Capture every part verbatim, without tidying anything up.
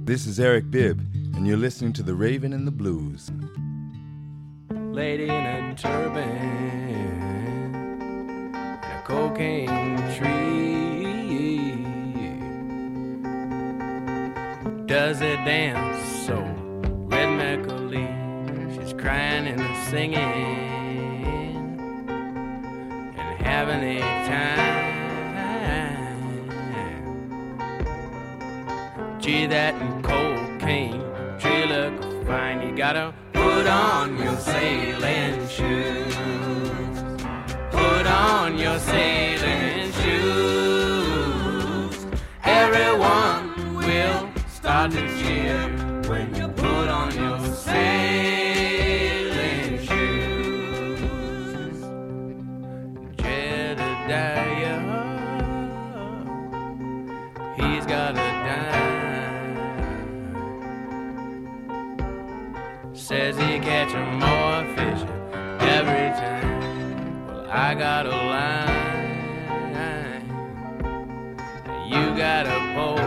This is Eric Bibb, and you're listening to The Raven and the Blues. Lady in a turban and a cocaine tree does it dance so rhythmically. She's crying and singing and having a time. Gee, that and cocaine tree look fine. You gotta put on your sailing shoes. Put on your sailing shoes. Everyone will start to cheer when you put on your sailing shoes. Jedediah, he's got a dime. Says he catching more fish every time. Well, I got a line, you got a pole.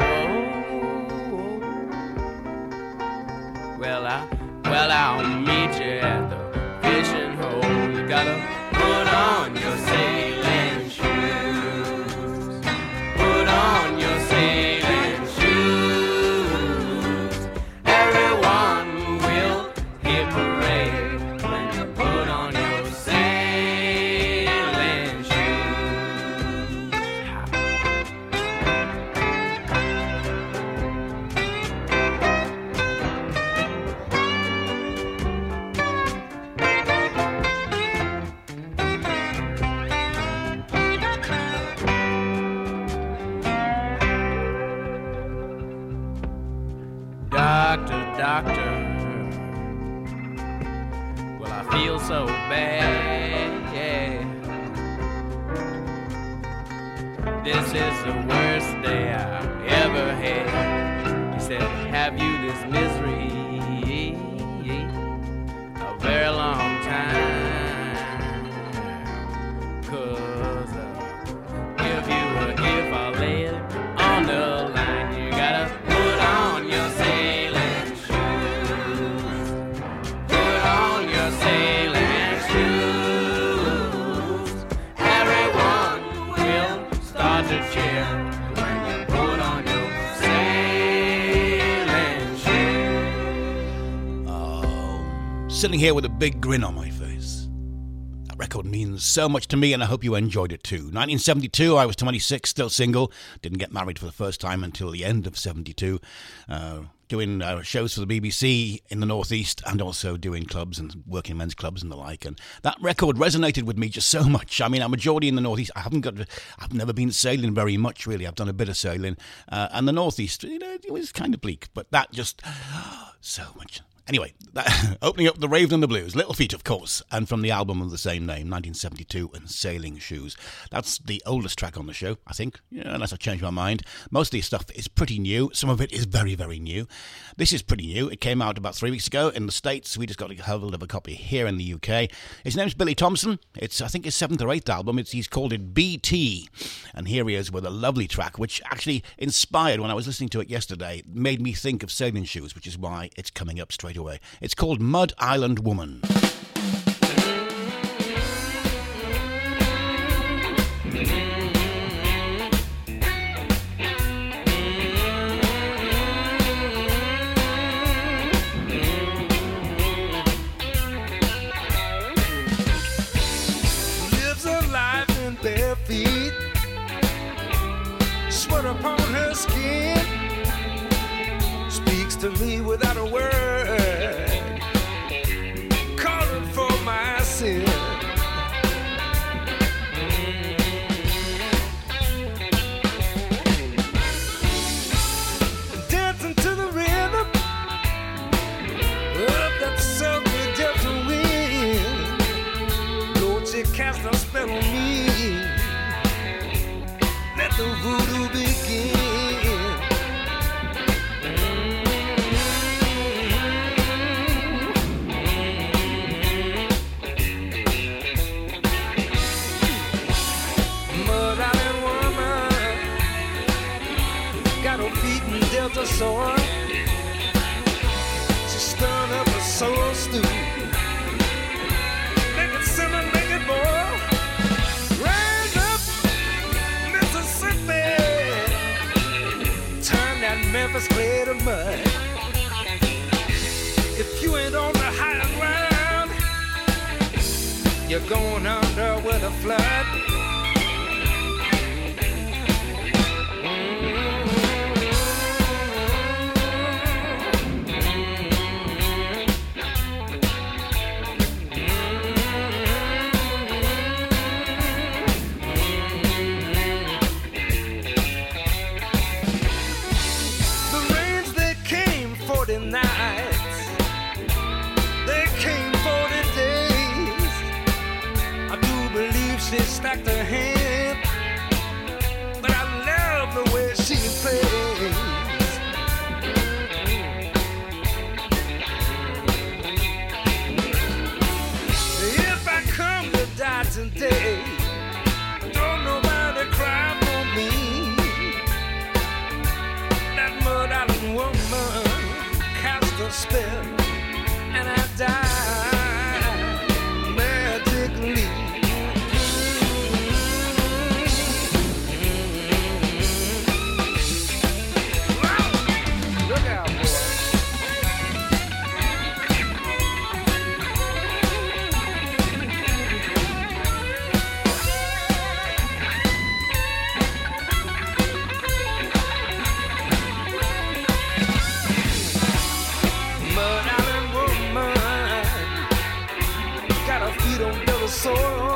Well, I, well, I'll meet you at the fishing hole. You gotta put on your sailing shoes. Put on your sailing shoes. Everyone will hit parade when you put on your sailing shoes. Doctor, doctor, well, I feel so bad, yeah. This is the worst day I ever had. He said, have you this misery a very long time? Cause uh, if you were, if I lay it on the line, you gotta put on your sailing shoes. Put on your sailing shoes. Everyone will start to cheer when you put on your sailing shoes. Oh, sitting here with a big grin on my face. That record means so much to me, and I hope you enjoyed it too. nineteen seventy-two, I was twenty-six, still single. Didn't get married for the first time until the end of seventy-two. Uh, doing uh, shows for the B B C in the Northeast, and also doing clubs and working men's clubs and the like. And that record resonated with me just so much. I mean, I'm a Geordie in the Northeast. I haven't got, I've never been sailing very much, really. I've done a bit of sailing. Uh, and the Northeast, you know, it was kind of bleak, but that just, so much. Anyway, that, opening up The Raven and the Blues, Little Feat, of course, and from the album of the same name, nineteen seventy-two, and Sailing Shoes. That's the oldest track on the show, I think, yeah, unless I've changed my mind. Most of the stuff is pretty new. Some of it is very, very new. This is pretty new. It came out about three weeks ago in the States. We just got a hold of a copy here in the U K. His name's Billy Thompson. It's, I think, his seventh or eighth album. It's, he's called it B T. And here he is with a lovely track, which actually inspired, when I was listening to it yesterday, made me think of Sailing Shoes, which is why it's coming up straight away. It's called Mud Island Woman. Lives her life in bare feet, sweat upon her skin, speaks to me without a word, calling for my sin. Dancing to the rhythm of that silky gentle wind, Lord, she cast a spell on me. Let the voodoo begin. Delta soil, Memphis clay to mud. If you ain't on the higher ground, you're going under with a flood. Nights, they came forty days. I do believe she stacked her hand, but I love the way she plays. If I come to die today, don't nobody cry for me. That Mud Island woman cast a spell, and I died magically. Wow. Look out, boy. Soul.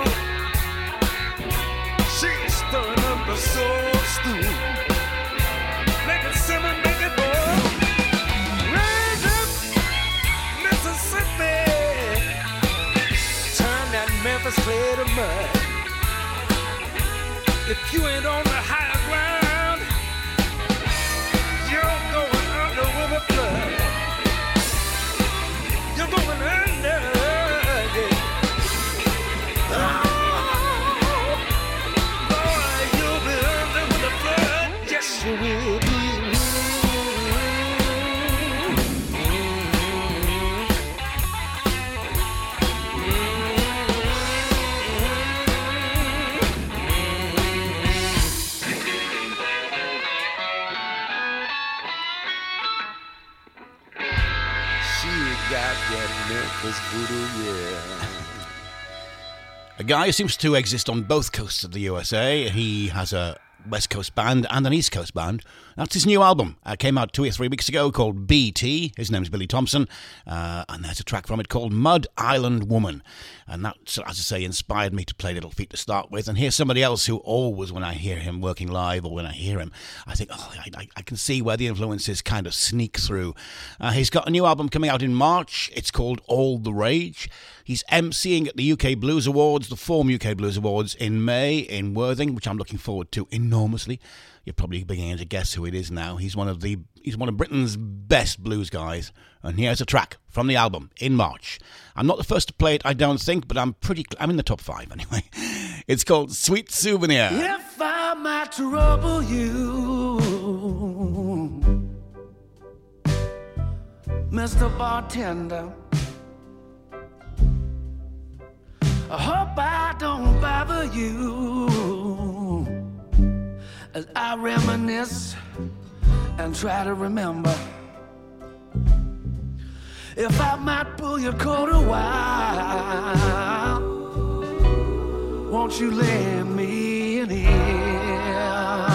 She's stirring up the soul stew. Make it simmer, make it boil. Raise up Mississippi. Turn that Memphis clay to mud. If you ain't on the higher ground, you're going under with a flood. You're going under. Memphis voodoo, yeah. A guy who seems to exist on both coasts of the U S A. He has a West Coast band and an East Coast band. That's his new album. It uh, came out two or three weeks ago called B T. His name's Billy Thompson. Uh, and there's a track from it called Mud Island Woman. And that, as I say, inspired me to play Little Feat to start with. And here's somebody else who always, when I hear him working live or when I hear him, I think, oh, I, I can see where the influences kind of sneak through. Uh, he's got a new album coming out in March. It's called All the Rage. He's emceeing at the U K Blues Awards, the Form U K Blues Awards in May in Worthing, which I'm looking forward to enormously. You're probably beginning to guess who it is now. He's one of the he's one of Britain's best blues guys. And here's a track from the album in March. I'm not the first to play it, I don't think, but I'm pretty I'm in the top five anyway. It's called Sweet Souvenir. If I might trouble you, Mister Bartender, I hope I don't bother you as I reminisce and try to remember. If I might pull your coat a while, won't you lend me an ear?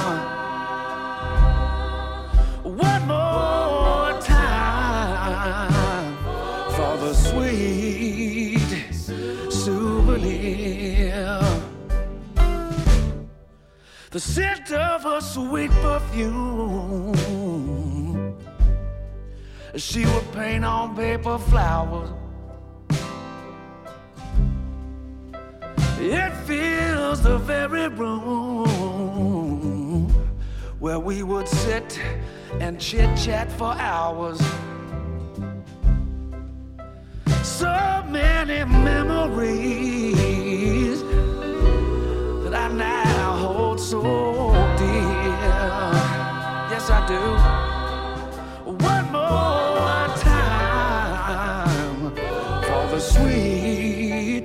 One more time for the sweet souvenir. The scent of her sweet perfume, she would paint on paper flowers. It fills the very room where we would sit and chit-chat for hours. So many memories that I now hold so dear. Yes, I do. One more time for the sweet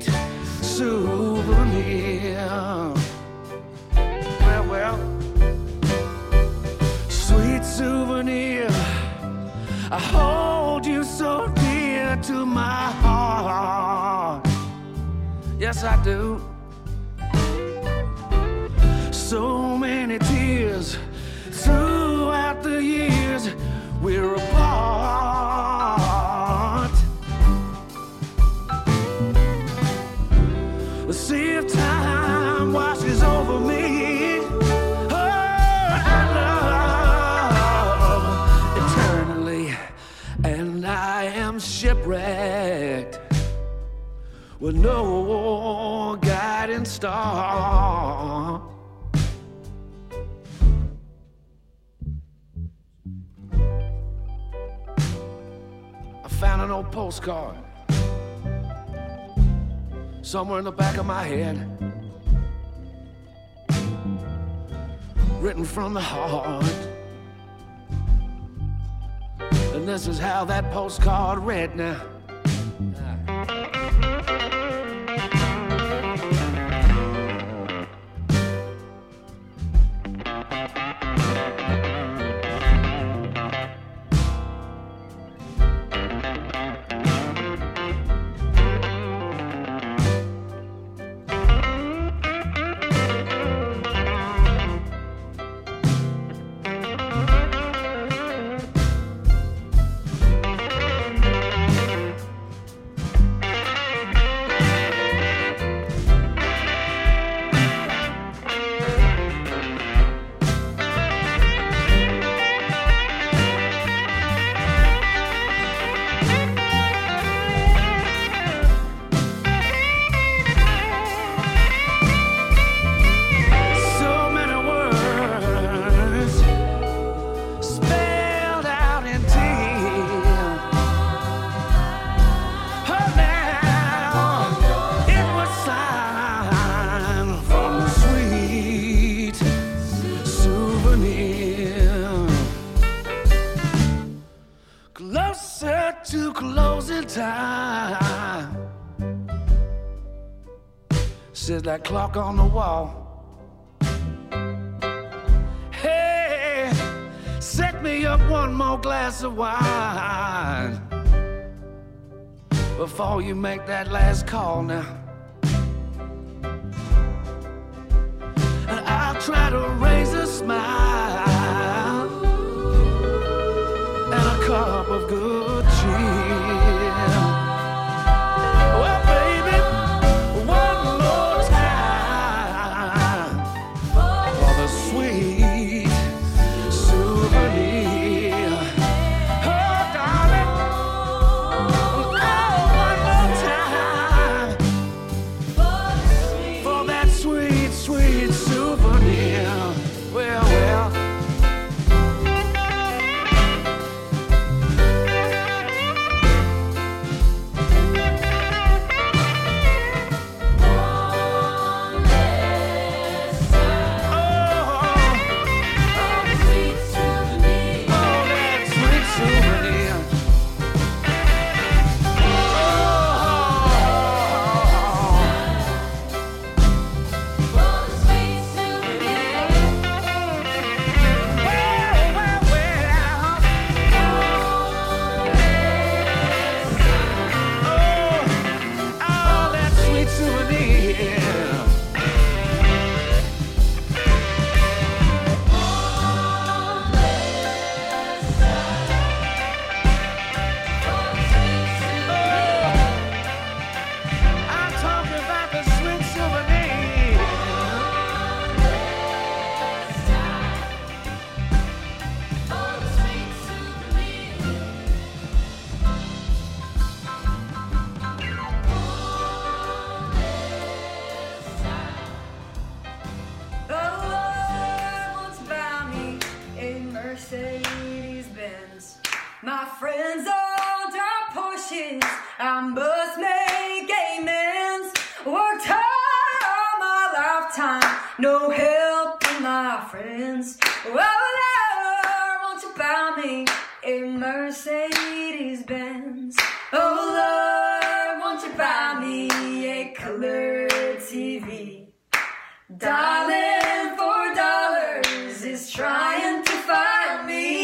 souvenir. Well, well, sweet sweet souvenir. I hold you so dear to my heart. Yes, I do. So many tears throughout the years we're apart. See if time washes over me. Oh, I love eternally, and I am shipwrecked with no guiding star. I found an old postcard somewhere in the back of my head, written from the heart. And this is how that postcard read now. Says that clock on the wall. Hey, set me up one more glass of wine before you make that last call now. And I'll try to raise a smile and a cup of good cheer. Well, baby, one more time for the sweet souvenir. Oh, darling, oh, one more time for that sweet, sweet souvenir. Well, well. My friends all drive Porsches, I must make amends. Worked hard all my lifetime, no help from my friends. Oh Lord, won't you buy me a Mercedes Benz? Oh Lord, won't you buy me a color T V? Darling, four dollars is trying to find me.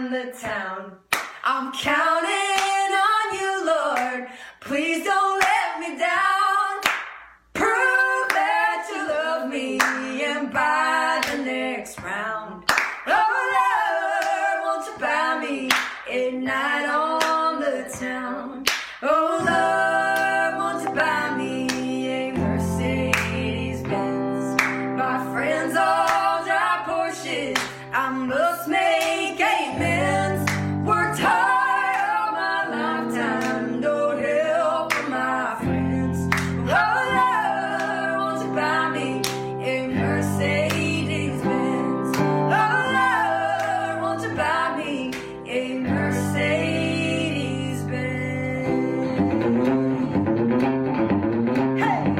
in the town. I'm counting on you, Lord. Please don't let me down. Prove that you love me and by the next round. Oh, Lord, won't you buy me a night on the town? Oh, Lord, won't you buy me a Mercedes Benz? My friends all drive Porsches. I must make amends. Worked hard all my lifetime, no help from my friends. Oh, Lord, won't you buy me a Mercedes Benz? Oh, Lord, won't you buy me a Mercedes Benz? Hey!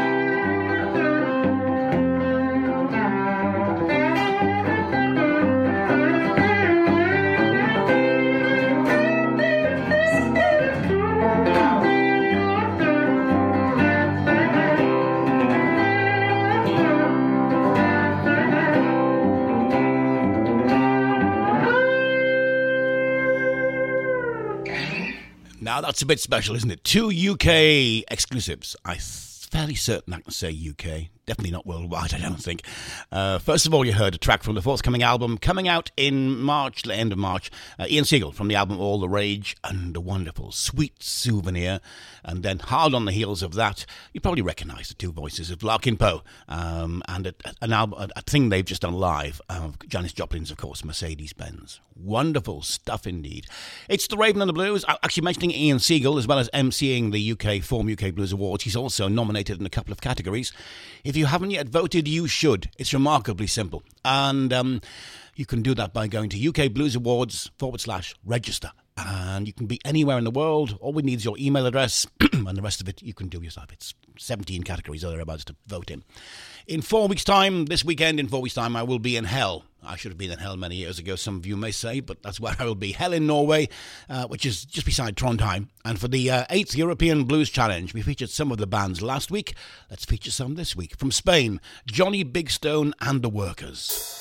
Now that's a bit special, isn't it? Two U K exclusives. I'm fairly certain I can say U K. Definitely not worldwide, I don't think. Uh, first of all, you heard a track from the forthcoming album coming out in March, the end of March. Uh, Ian Siegel from the album All the Rage and a wonderful Sweet Souvenir. And then hard on the heels of that, you probably recognise the two voices of Larkin Poe um, and a, an album, a thing they've just done live. Uh, Janis Joplin's, of course, Mercedes-Benz. Wonderful stuff indeed. It's the Raven and the Blues. Actually mentioning Ian Siegel as well as emceeing the U K Form U K Blues Awards. He's also nominated in a couple of categories. If you haven't yet voted, you should. It's remarkably simple. And um, you can do that by going to U K Blues Awards forward slash register. And you can be anywhere in the world. All we need is your email address, and the rest of it you can do yourself. It's seventeen categories or thereabouts to vote in. In four weeks' time, this weekend, in four weeks' time, I will be in Hell. I should have been in Hell many years ago, some of you may say, but that's where I will be. Hell in Norway, uh, which is just beside Trondheim. And for the uh, eighth European Blues Challenge, we featured some of the bands last week. Let's feature some this week. From Spain, Johnny Big Stone and the Workers.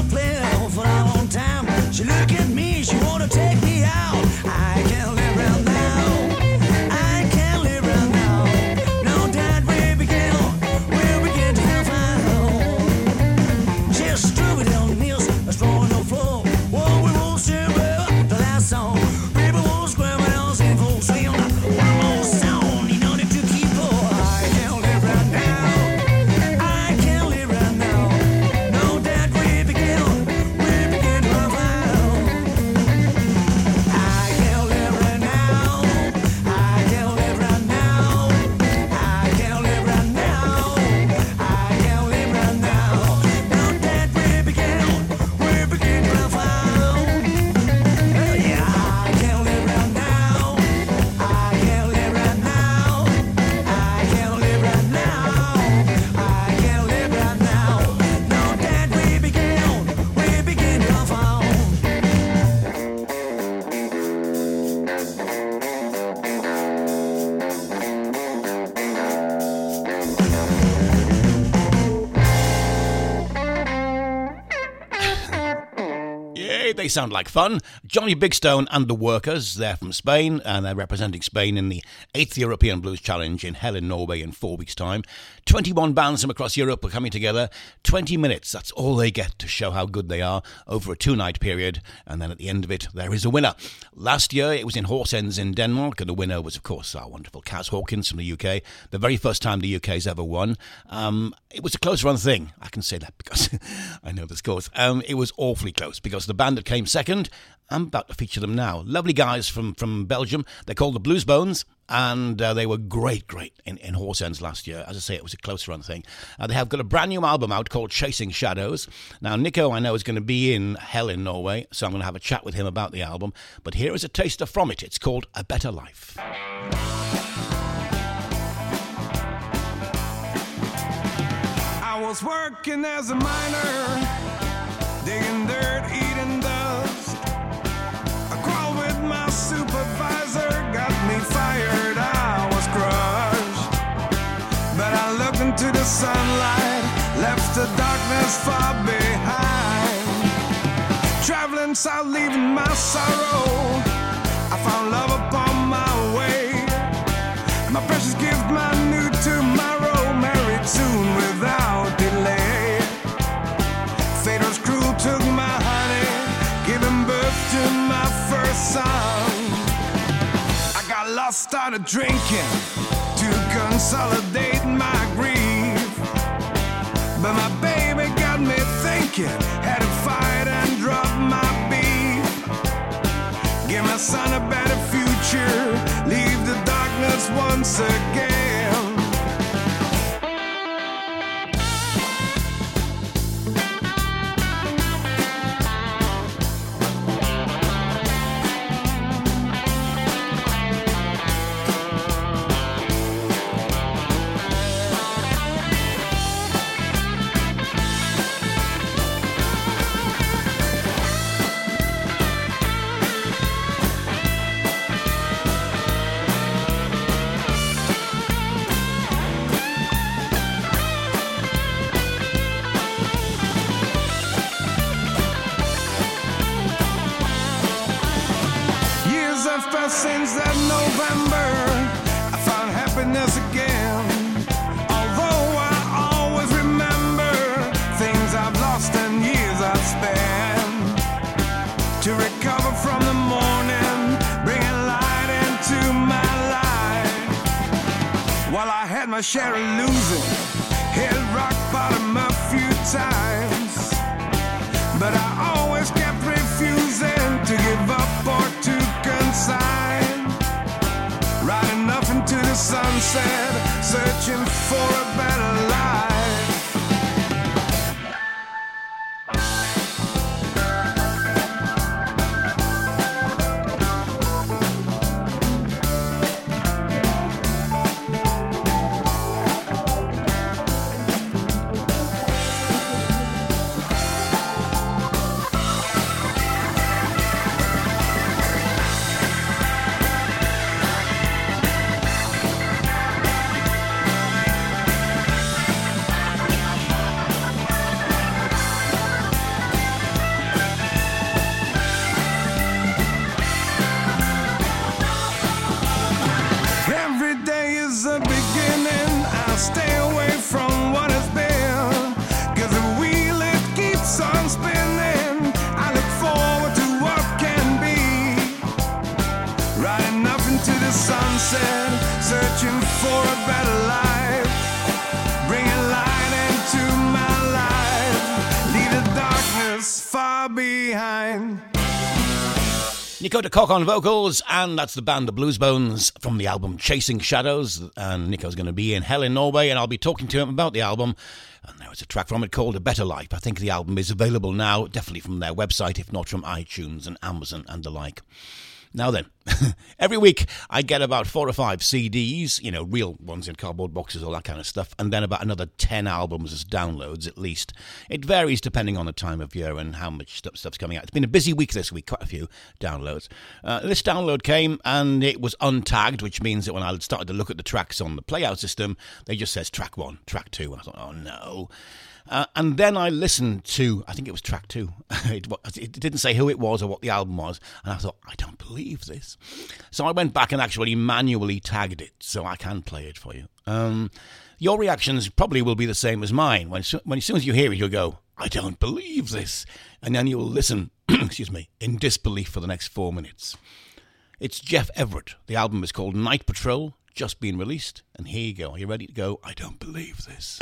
She look at me, she wanna take me out. I can't live around They sound like fun. Johnny Bigstone and the Workers, they're from Spain, and they're representing Spain in the eighth European Blues Challenge in Hell in Norway in four weeks' time. twenty-one bands from across Europe are coming together. twenty minutes, that's all they get to show how good they are over a two-night period, and then at the end of it, there is a winner. Last year, it was in Horsens in Denmark, and the winner was, of course, our wonderful Kaz Hawkins from the U K. The very first time the U K's ever won. Um, it was a close-run thing. I can say that because I know the scores. Um, it was awfully close, because the band that came second, I'm about to feature them now. Lovely guys from, from Belgium. They're called the Blues Bones, and uh, they were great, great in, in Horsens last year. As I say, it was a close run thing. Uh, they have got a brand new album out called Chasing Shadows. Now, Nico, I know, is going to be in Hell in Norway, so I'm going to have a chat with him about the album. But here is a taster from it. It's called A Better Life. I was working as a miner, digging dirt, eating dust. I crawled with my supervisor, got me fired, I was crushed. But I looked into the sunlight, left the darkness far behind. Traveling south, leaving my sorrow, I found love upon my way. My precious gift, my new tomorrow, married soon without delay. Fate was cruel, took my honey, giving birth to my first son. I got lost, started drinking to consolidate my grief. But my baby got me thinking, had to fight and drop my beef. Give my son a better future, leave the darkness once again. Since that November, I found happiness again. Although I always remember things I've lost and years I've spent. To recover from the morning, bringing light into my life. While I had my share of losing, hit rock bottom a few times. But I always kept refusing to give up or to consign. Riding up into the sunset, searching for a better life. Nico de Kock on vocals, and that's the band The Blues Bones from the album Chasing Shadows. And Nico's going to be in Hell in Norway, and I'll be talking to him about the album. And there was a track from it called A Better Life. I think the album is available now, definitely from their website, if not from iTunes and Amazon and the like. Now then, every week I get about four or five C Ds, you know, real ones in cardboard boxes, all that kind of stuff, and then about another ten albums as downloads at least. It varies depending on the time of year and how much stuff, stuff's coming out. It's been a busy week this week, quite a few downloads. Uh, this download came and it was untagged, which means that when I started to look at the tracks on the playout system, they just says track one, track two. I thought, oh no. Uh, and then I listened to, I think it was track two. it, it didn't say who it was or what the album was. And I thought, I don't believe this. So I went back and actually manually tagged it so I can play it for you. Um, your reactions probably will be the same as mine. When, when as soon as you hear it, you'll go, I don't believe this. And then you'll listen, excuse me, in disbelief for the next four minutes. It's Jeff Everett. The album is called Night Patrol, just been released. And here you go. Are you ready to go? I don't believe this.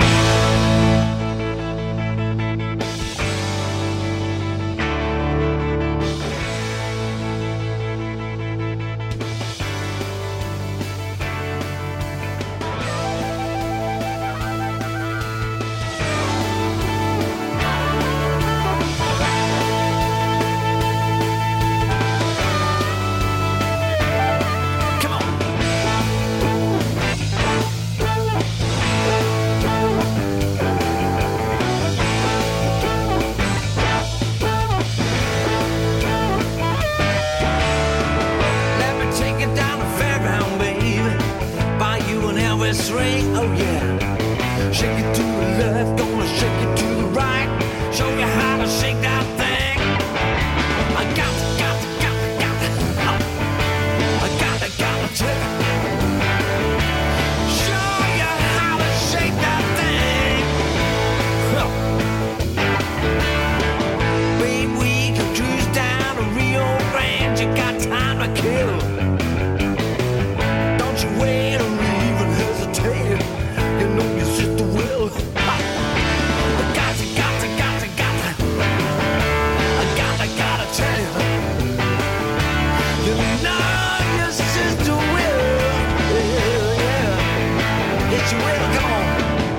Ring, oh yeah. Shake it to the left, gonna shake it to the right. Show you how to shake that thing. I got to, got to, got to, got to. I got to, got to take. Show you how to shake that thing. Babe, we can cruise down to Rio Grande. You got time to kill. Don't you wait or even hesitate. You know your sister will. I got to, got to, got to, got to. I got to, gotta tell you. You know your sister will. Yeah, yeah. Yes, you will. Come on.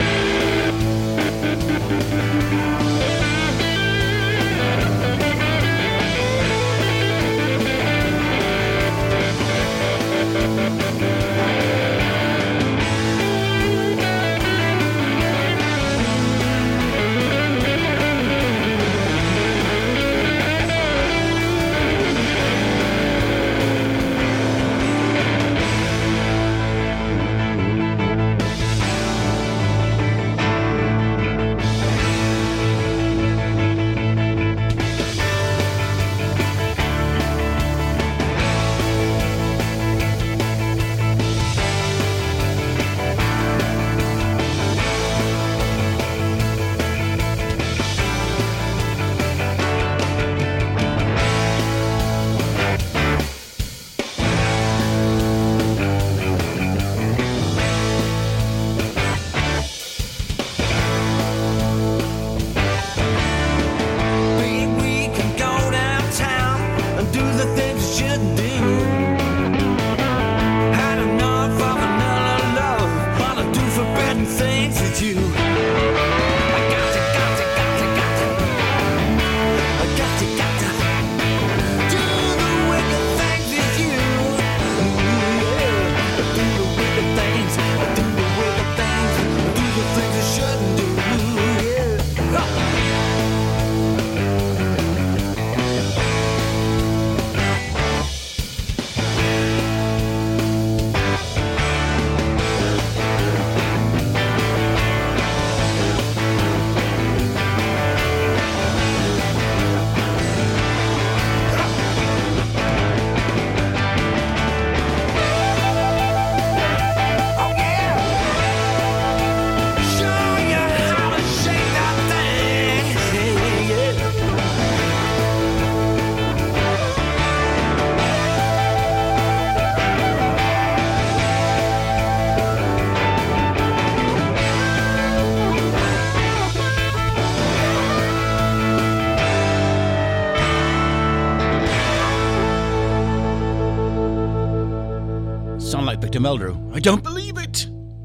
Victor Meldrew. I don't believe it!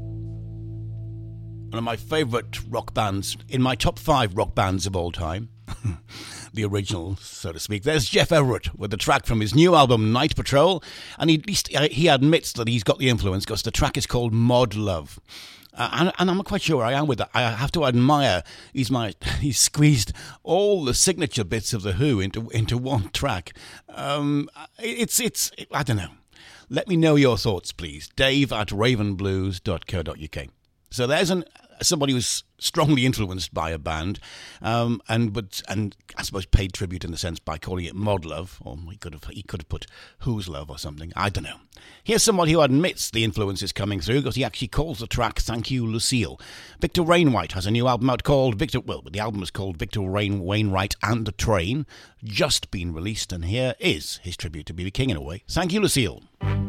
One of my favourite rock bands, in my top five rock bands of all time. The original, so to speak. There's Jeff Everett with the track from his new album, Night Patrol. And he, at least he admits that he's got the influence because the track is called Mod Love. Uh, and, and I'm not quite sure where I am with that. I have to admire he's my he's squeezed all the signature bits of The Who into into one track. Um, it's it's I don't know. Let me know your thoughts, please. Dave at raven blues dot co dot uk. So there's an somebody who's strongly influenced by a band, um, and but and I suppose paid tribute in the sense by calling it Mod Love, or he could have he could have put Who's Love or something. I don't know. Here's somebody who admits the influence is coming through because he actually calls the track "Thank You, Lucille." Victor Wainwright has a new album out called Victor. Well, the album is called Victor Rain Wainwright and the Train, just been released, and here is his tribute to B B King in a way. Thank you, Lucille.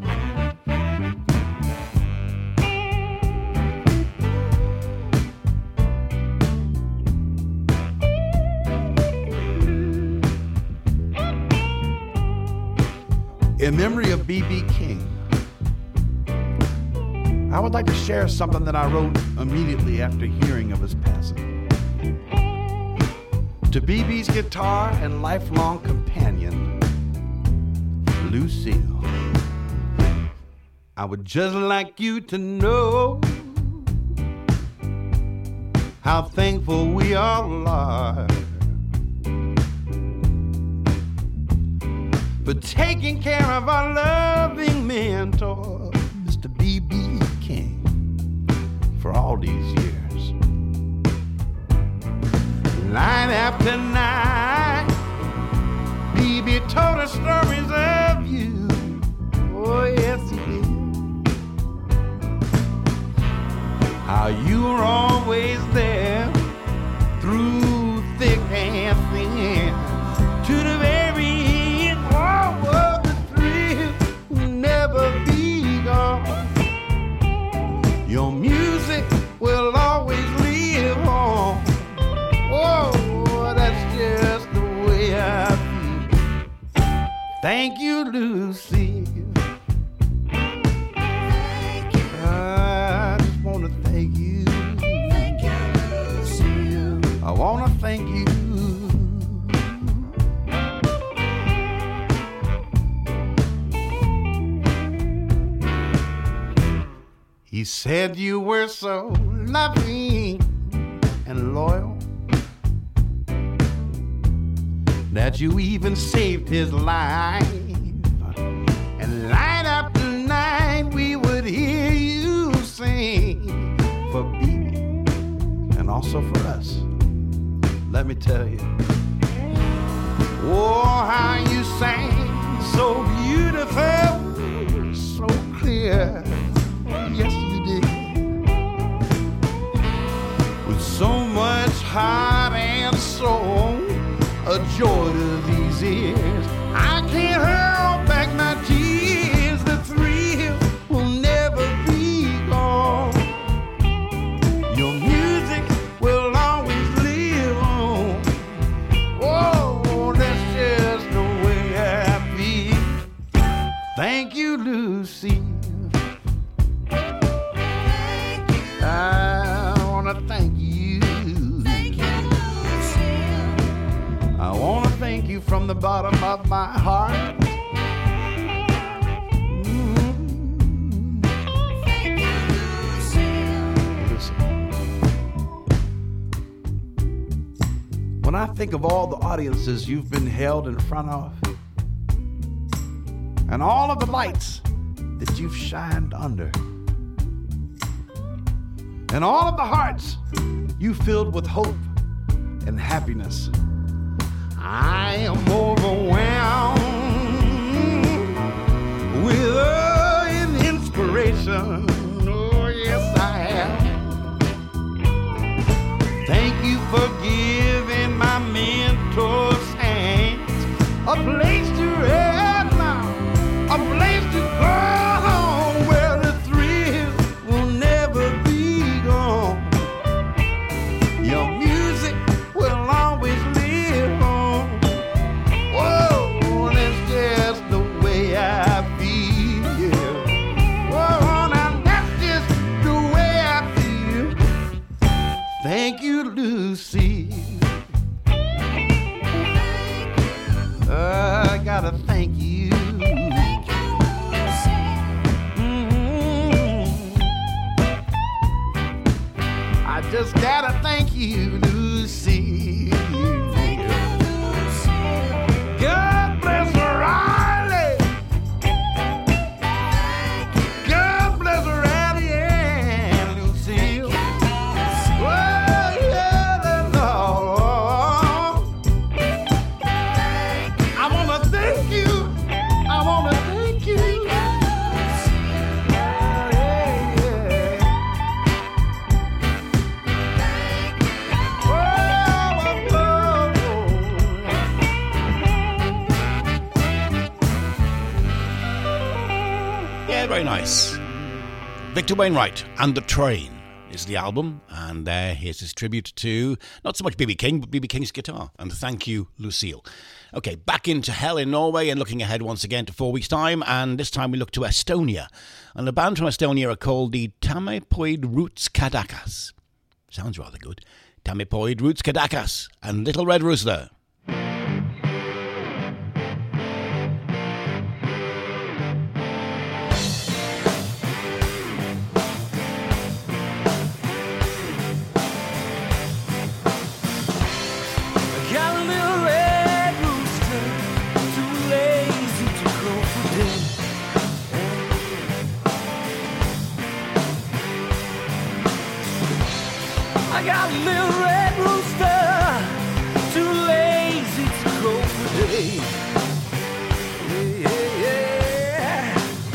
In memory of B B King, I would like to share something that I wrote immediately after hearing of his passing. To B B's guitar and lifelong companion, Lucille, I would just like you to know how thankful we all are for taking care of our loving mentor, Mister B B King, for all these years. Night after night, B B told us stories of you. Oh, yes, he did. How you were always there through thick and thin to the very end. Oh, oh, the thrill will never be gone. Your music will always live on. Oh, that's just the way I feel. Thank you, Lucy. Thank you. I just want to thank you. Thank you, Lucy. I want to thank you. He said you were so loving and loyal that you even saved his life. And night after night we would hear you sing for B B and also for us. Let me tell you, oh, how you sang so beautiful, so clear. Yes, you did. With so much heart and soul, a joy to these ears. I can't hold back my tears. The thrill will never be gone. Your music will always live on. Oh, that's just the way I feel. Thank you, Lucy. I want to thank you. Thank you, Lucille. I want to thank you from the bottom of my heart. Mm-hmm. Thank you, Lucille. Listen. When I think of all the audiences you've been held in front of, and all of the lights that you've shined under, and all of the hearts you filled with hope and happiness, I am overwhelmed with an inspiration. Oh, yes, I am. Thank you for giving my mentor's hands a place to rest now, a place to go home where the thrill will never be gone. Your music will always live on. Whoa, that's just the way I feel. Whoa, now that's just the way I feel. Thank you, Lucy. I gotta thank you. I just gotta thank you, Lucy. God bless Riley. God bless Riley and Lucille. Yeah, very nice. Victor Wainwright and The Train is the album, and uh, here's his tribute to not so much B B King, but B B King's guitar. And thank you, Lucille. Okay, back into hell in Norway and looking ahead once again to four weeks' time, and this time we look to Estonia. And the band from Estonia are called the Tamepoid Roots Kadakas. Sounds rather good. Tamepoid Roots Kadakas and Little Red Rooster. I got a little red rooster, too lazy to crow for day. Yeah, yeah, yeah.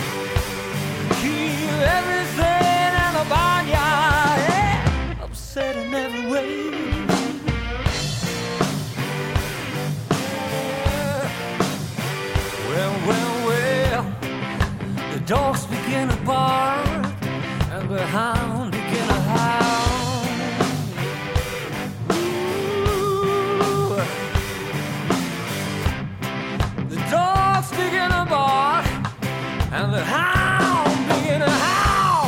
Keep everything in the barnyard, yeah. Upset in every way. Yeah. Well, well, well, the dogs begin to bark and the hound begin to howl. Dogs begin to bark and the hound begin to howl.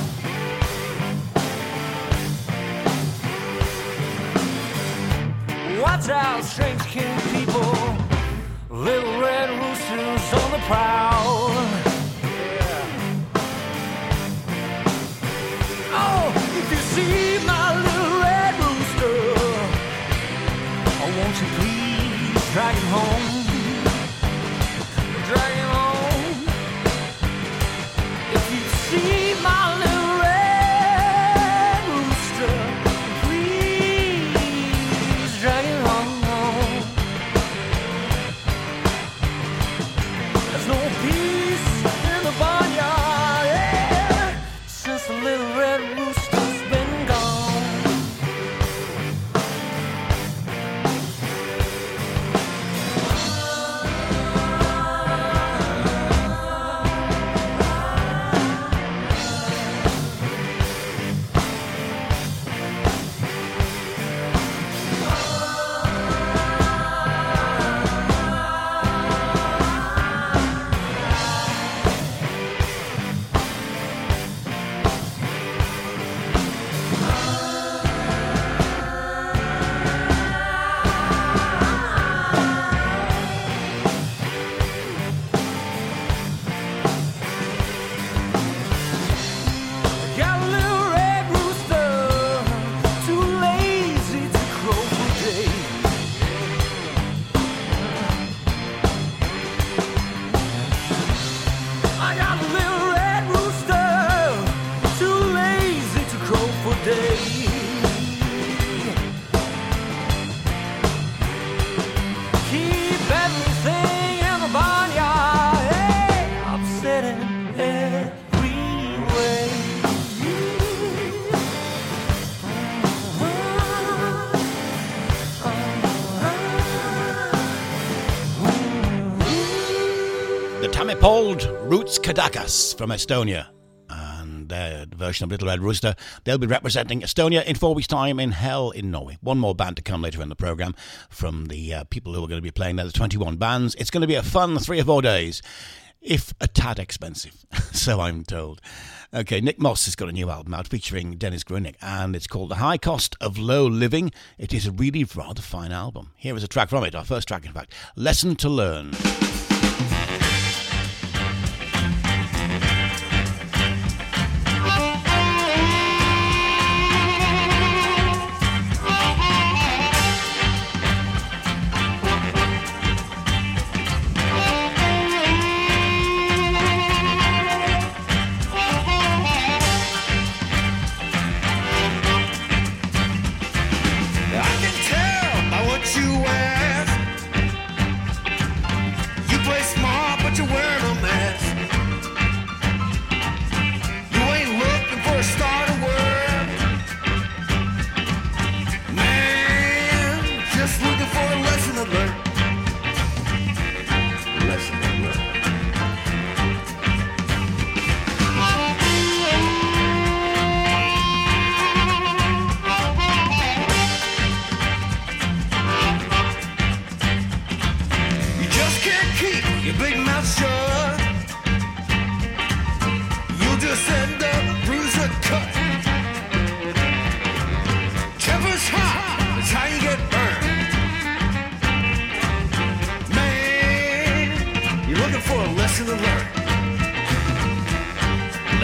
Watch out, strange king people, little red roosters on the prowl. Yeah. Oh, if you see my little red rooster, oh, won't you please drag him home? Drag him home. If you see my little red rooster, please drag him home. There's no peace in the barnyard, yeah, since the little red rooster's been gone. Tamepoid Roots Kadakas from Estonia. And their version of Little Red Rooster. They'll be representing Estonia in four weeks' time in hell in Norway. One more band to come later in the programme from the uh, people who are going to be playing there. There's twenty-one bands. It's going to be a fun three or four days, if a tad expensive, so I'm told. Okay, Nick Moss has got a new album out featuring Dennis Grunick, and it's called The High Cost of Low Living. It is a really rather fine album. Here is a track from it, our first track in fact, Lesson to Learn. You play small.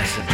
lesson.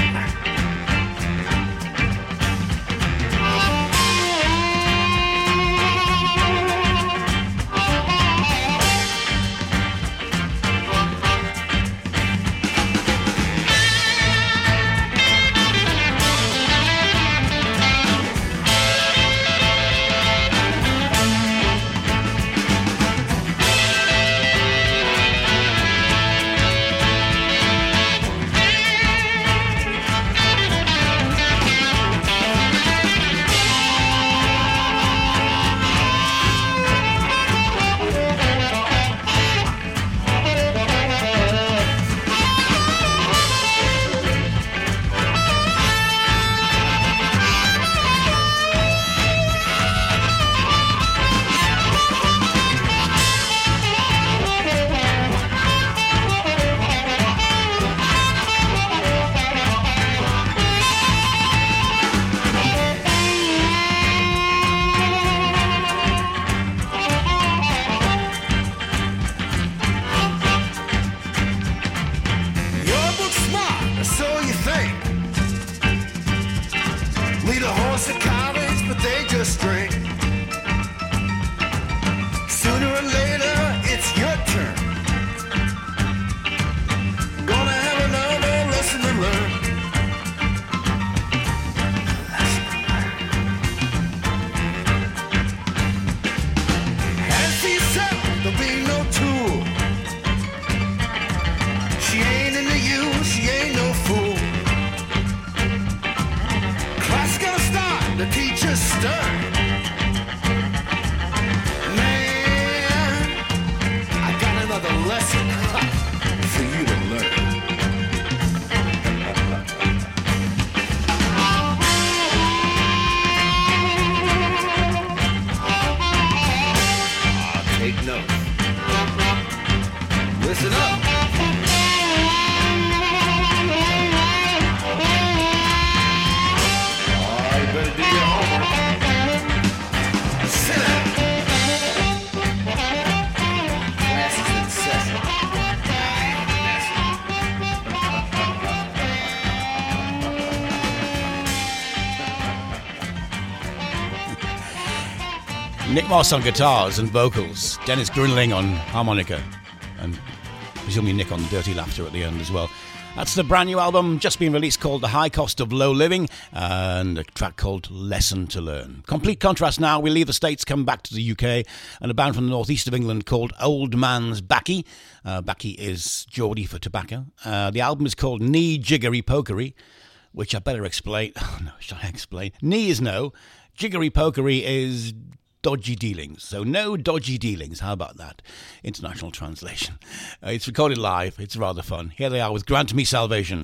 Nick Moss on guitars and vocals, Dennis Grinling on harmonica, and presumably Nick on the dirty laughter at the end as well. That's the brand new album just been released called The High Cost of Low Living, and a track called Lesson to Learn. Complete contrast now, we leave the States, come back to the U K, and a band from the northeast of England called Old Man's Baccy. Uh, Baccy is Geordie for tobacco. Uh, the album is called Knee Jiggery Pokery, which I better explain. Oh no, shall I explain? Knee is no, jiggery pokery is dodgy dealings. So no dodgy dealings. How about that? International translation. Uh, it's recorded live. It's rather fun. Here they are with Grant Me Salvation.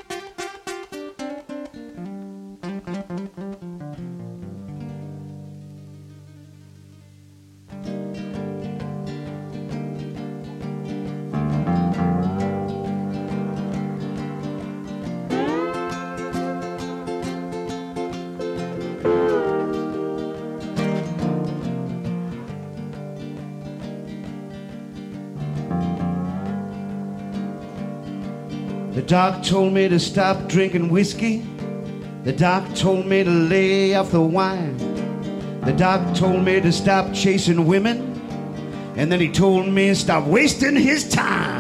The doc told me to stop drinking whiskey. The doc told me to lay off the wine. The doc told me to stop chasing women. And then he told me to stop wasting his time.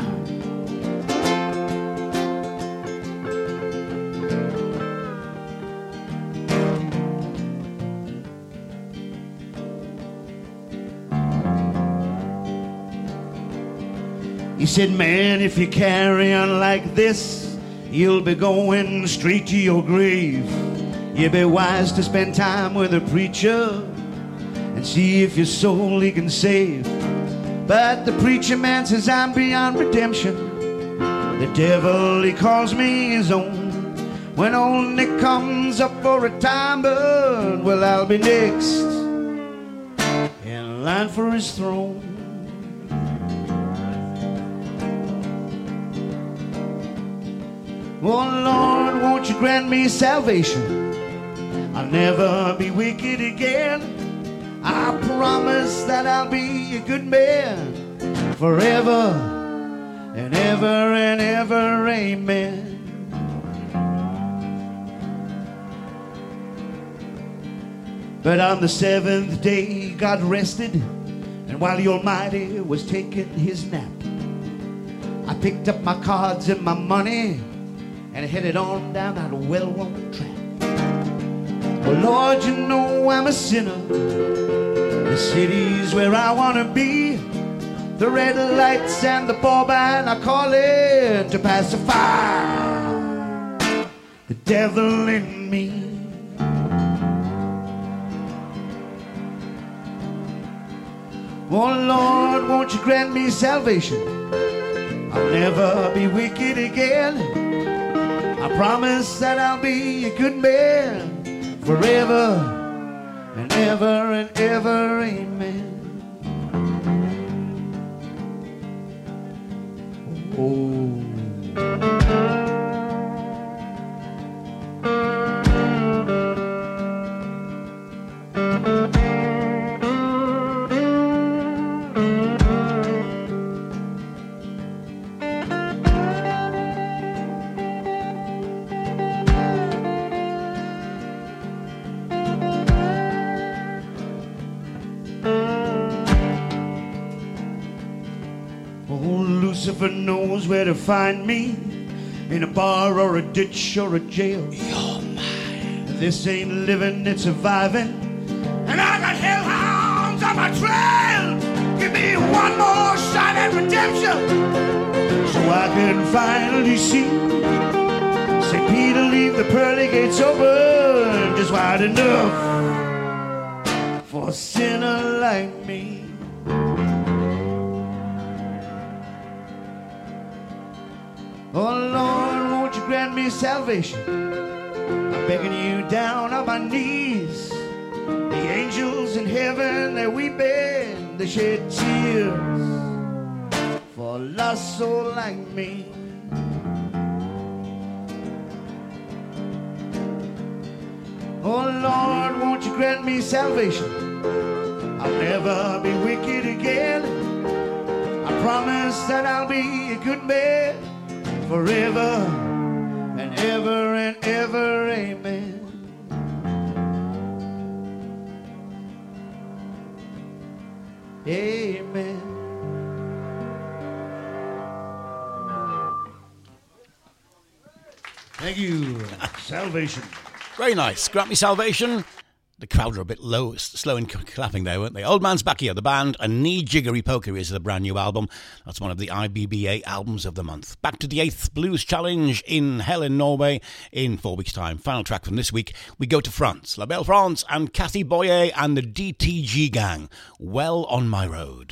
He said, man, if you carry on like this, you'll be going straight to your grave. You'd be wise to spend time with a preacher and see if your soul he can save. But the preacher man says I'm beyond redemption. The devil, he calls me his own. When old Nick comes up for a time burn, well, I'll be next in line for his throne. Oh Lord, won't you grant me salvation? I'll never be wicked again. I promise that I'll be a good man forever and ever and ever, amen. But on the seventh day God rested, and while the Almighty was taking his nap, I picked up my cards and my money and headed on down that well-worn track. Well, Lord, you know I'm a sinner. The city's where I want to be. The red lights and the ball band are calling to pacify the devil in me. Oh Lord, won't you grant me salvation? I'll never be wicked again. I promise that I'll be a good man forever and ever and ever, amen. Oh. Lucifer knows where to find me, in a bar or a ditch or a jail. You're mine. This ain't living, it's surviving, and I got hellhounds on my trail. Give me one more shot at redemption, so I can finally see Saint Peter leave the pearly gates open just wide enough for a sinner like me. Oh Lord, won't you grant me salvation? I'm begging you down on my knees. The angels in heaven, they're weeping, they shed tears for a lost soul like me. Oh Lord, won't you grant me salvation? I'll never be wicked again. I promise that I'll be a good man forever and ever and ever, amen. Amen. Thank you. Salvation. Very nice. Grant me salvation. The crowd were a bit low, slow in clapping there, weren't they? Old Man's Back Here, the band, and Knee Jiggery Poker is a brand new album. That's one of the I B B A albums of the month. Back to the eighth Blues Challenge in Hell in Norway in four weeks' time. Final track from this week, we go to France. La Belle France and Cathy Boyer and the D T G Gang. Well on My Road.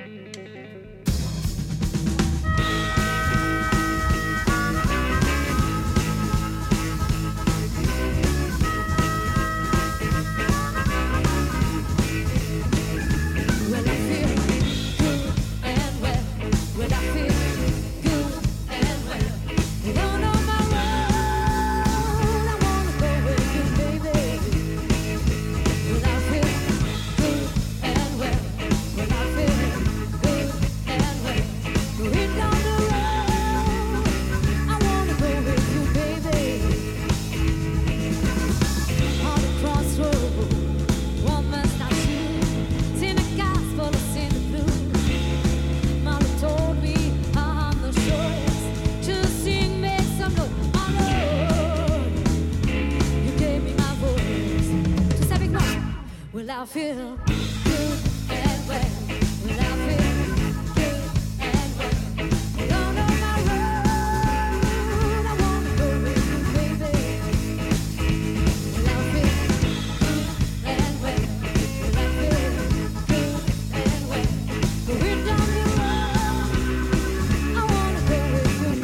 I feel good and well. Will I feel good and well? Alone on my road, I wanna go with you, baby. Will I feel good and well? Will I feel good and well? We're down the road, I wanna go with you,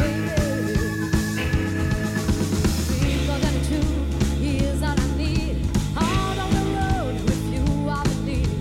baby. Three more than two years all I need. Out on the road with you, I believe.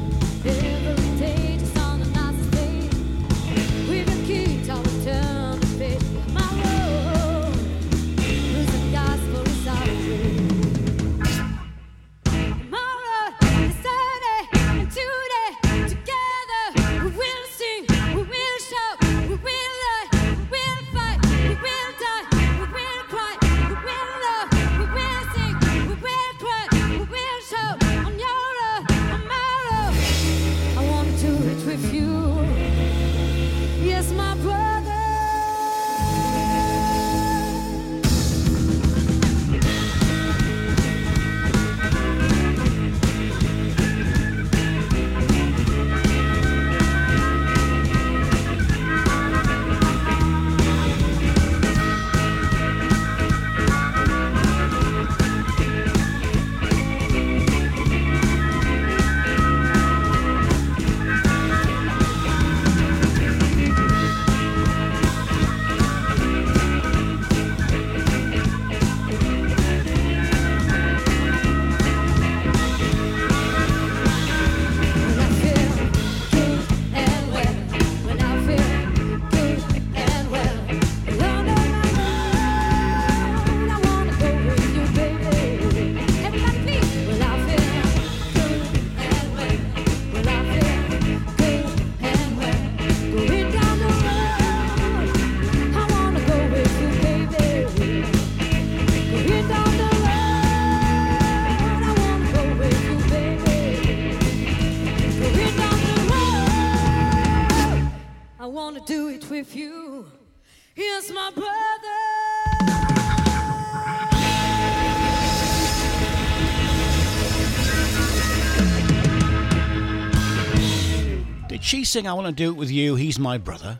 with you. Here's my brother. Did she sing I Want to Do It With You, He's My Brother?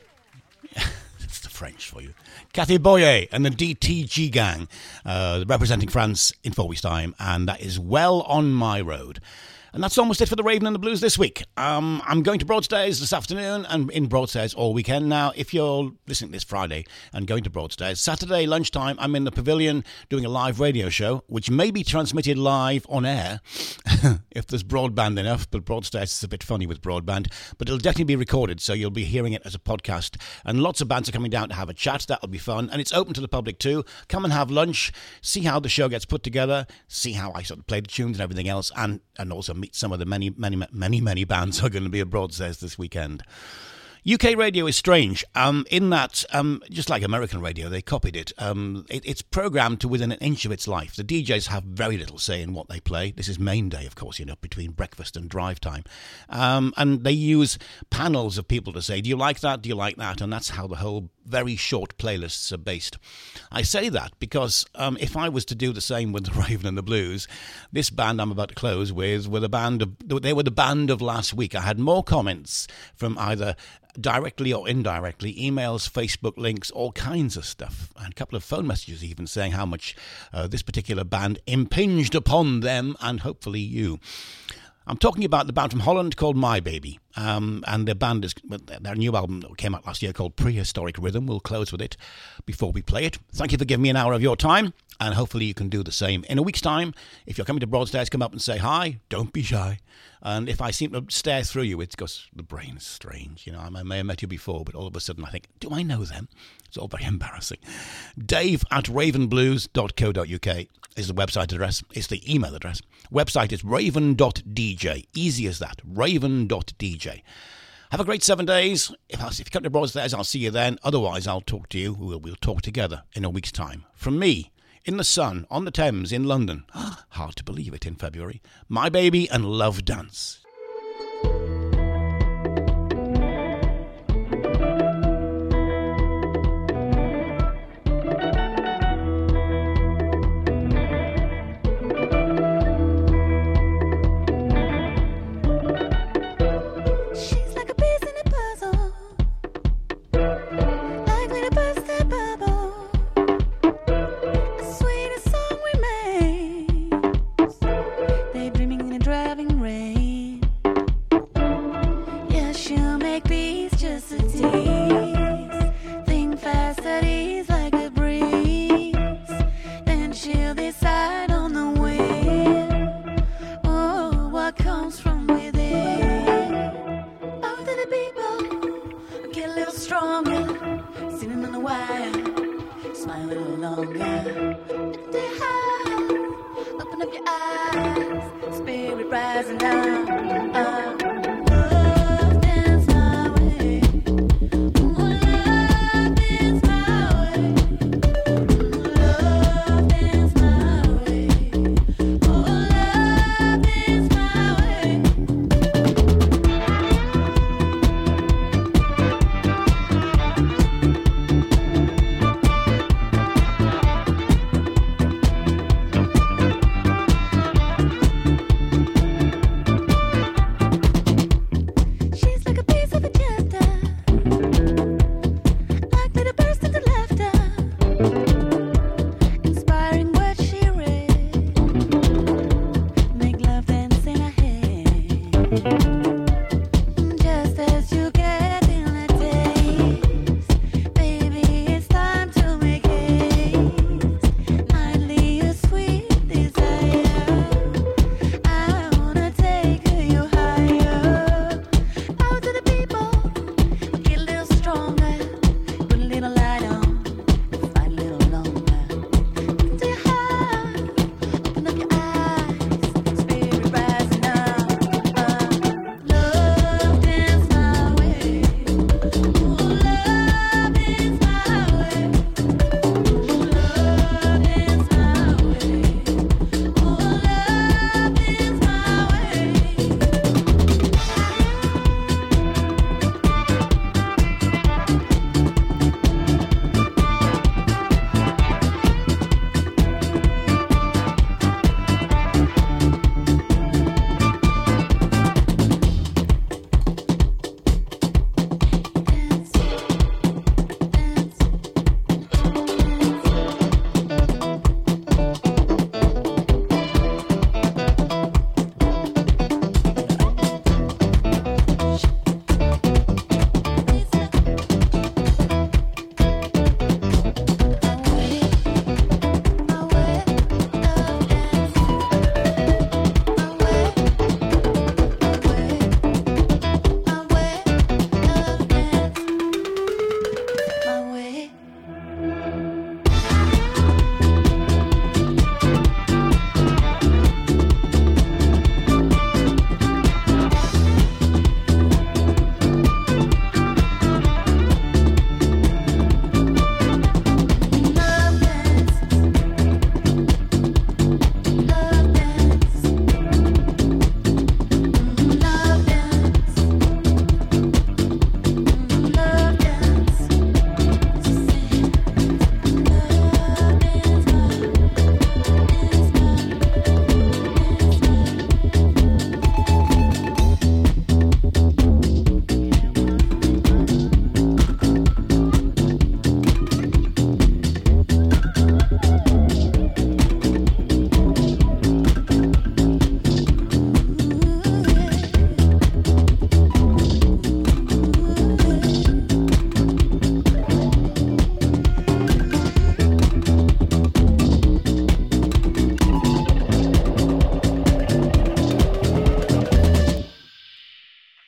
That's the French for you. Cathy Boyer and the D T G Gang, uh, representing France in four weeks' time, and that is Well On My Road. And that's almost it for the Raven and the Blues this week. Um, I'm going to Broadstairs this afternoon and in Broadstairs all weekend. Now, if you're listening this Friday and going to Broadstairs, Saturday lunchtime, I'm in the Pavilion doing a live radio show, which may be transmitted live on air if there's broadband enough. But Broadstairs is a bit funny with broadband. But it'll definitely be recorded, so you'll be hearing it as a podcast. And lots of bands are coming down to have a chat. That'll be fun. And it's open to the public too. Come and have lunch, see how the show gets put together, see how I sort of play the tunes and everything else, and, and also meet some of the many, many, many, many bands who are going to be at Broadstairs this weekend. U K radio is strange um, in that, um, just like American radio, they copied it. Um, it. It's programmed to within an inch of its life. The D Js have very little say in what they play. This is main day, of course, you know, between breakfast and drive time. Um, and they use panels of people to say, do you like that? Do you like that? And that's how the whole very short playlists are based. I say that because um, if I was to do the same with the Raven and the Blues, this band I'm about to close with were the band of, they were the band of last week. I had more comments from either directly or indirectly, emails, Facebook links, all kinds of stuff, and a couple of phone messages even saying how much uh, this particular band impinged upon them and hopefully you. I'm talking about the band from Holland called My Baby, um, and their band is their new album that came out last year called Prehistoric Rhythm. We'll close with it before we play it. Thank you for giving me an hour of your time, and hopefully you can do the same. In a week's time, if you're coming to Broadstairs, come up and say hi. Don't be shy. And if I seem to stare through you, it's because the brain is strange. You know, I may have met you before, but all of a sudden I think, do I know them? It's all very embarrassing. Dave at raven blues dot co dot uk is the website address. It's the email address. Website is raven dot d j. Easy as that. raven dot d j. Have a great seven days. If, I, if you come to Broadstairs, I'll see you then. Otherwise, I'll talk to you. We'll, we'll talk together in a week's time. From me, in the sun, on the Thames, in London. Hard to believe it in February. My Baby and Love Dance. She's like a piece in a puzzle, like when it bursts that bubble. The sweetest song remains, daydreaming in a driving rain. Yeah, she'll make peace just a tease. Think fast at ease like a breeze. Then she'll decide on the wind. Oh, what comes from within. Out to the people, get a little stronger. Sitting on the wire, smile a little longer. Lift high, open up your eyes. Spirit rising down. Uh,